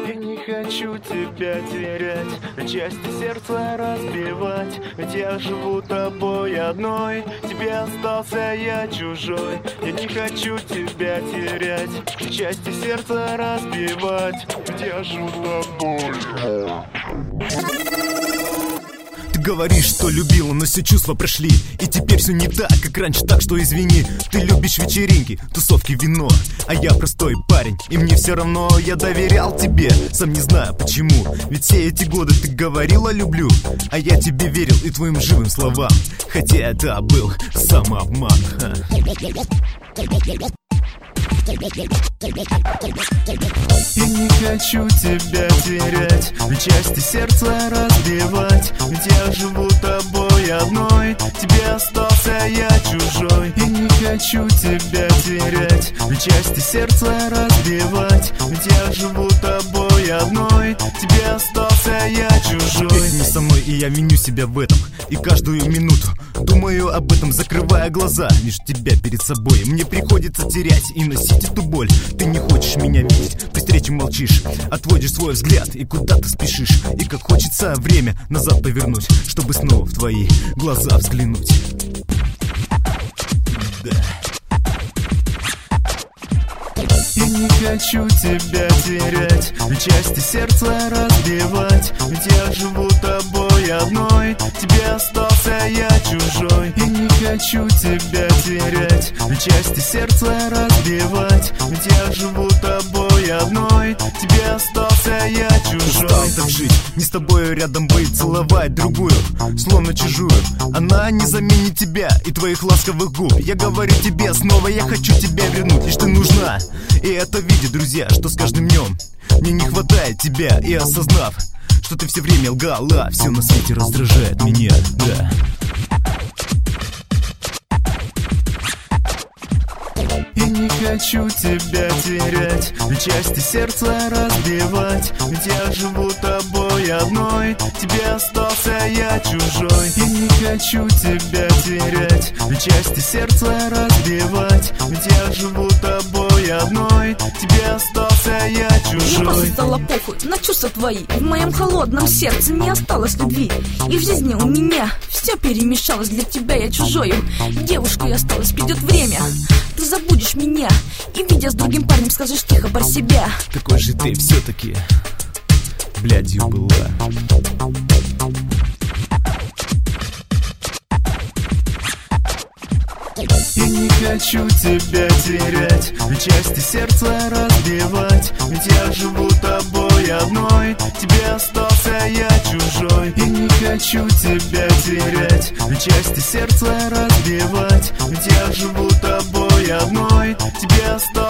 Я не хочу тебя терять, части сердца разбивать. Ведь я живу тобой одной, тебе остался я чужой. Я не хочу тебя терять, части сердца разбивать. Ведь я живу тобой. Ты говоришь, что любила, но все чувства прошли, и теперь все не так, как раньше, так что извини. Ты любишь вечеринки, тусовки, вино, а я простой парень, и мне все равно. Я доверял тебе, сам не знаю почему. Ведь все эти годы ты говорила люблю, а я тебе верил и твоим живым словам. Хотя это был самообман. Я не хочу тебя терять, части сердца разбивать. Ведь я живу тобой одной, тебе остался я чужой. Я не хочу тебя терять, части сердца разбивать. Ведь я живу тобой одной, тебе остался я чужой. Теперь не со мной, и я виню себя в этом. И каждую минуту думаю об этом, закрывая глаза. Лишь тебя перед собой мне приходится терять и носить эту боль. Ты не хочешь меня видеть, при встрече молчишь, отводишь свой взгляд и куда-то спешишь. И как хочется время назад повернуть, чтобы снова в твои глаза взглянуть. Я не хочу тебя терять, части сердца разбивать. Ведь я живу тобой одной, тебе остался я чужой. Я не хочу тебя терять, части сердца разбивать. Ведь я живу тобой одной, тебе остался я чужой. Устал так жить, не с тобою рядом быть, целовать другую, словно чужую. Она не заменит тебя и твоих ласковых губ. Я говорю тебе снова, я хочу тебя вернуть, лишь ты нужна. И это видят друзья, что с каждым днем мне не хватает тебя. И осознав, что ты все время лгала, все на свете раздражает меня, да. Я не хочу тебя терять, части сердца разбивать. Ведь я живу тобой одной, тебе остался я чужой. Я не хочу тебя терять, части сердца разбивать. Ведь я живу тобой одной, тебе остался я чужой. Мне просто стало похуй на чувства твои. В моем холодном сердце не осталось любви. И в жизни у меня все перемешалось. Для тебя я чужою, девушкой осталось. Придет время, ты забудешь меня, и видя с другим парнем скажешь тихо про себя. Такой же ты все-таки блядью была. Я не хочу тебя терять, части сердца разбивать. Ведь я живу тобой одной, тебе остался я чужой. Я не хочу тебя терять, части сердца разбивать. Ведь я живу тобой одной, тебе остался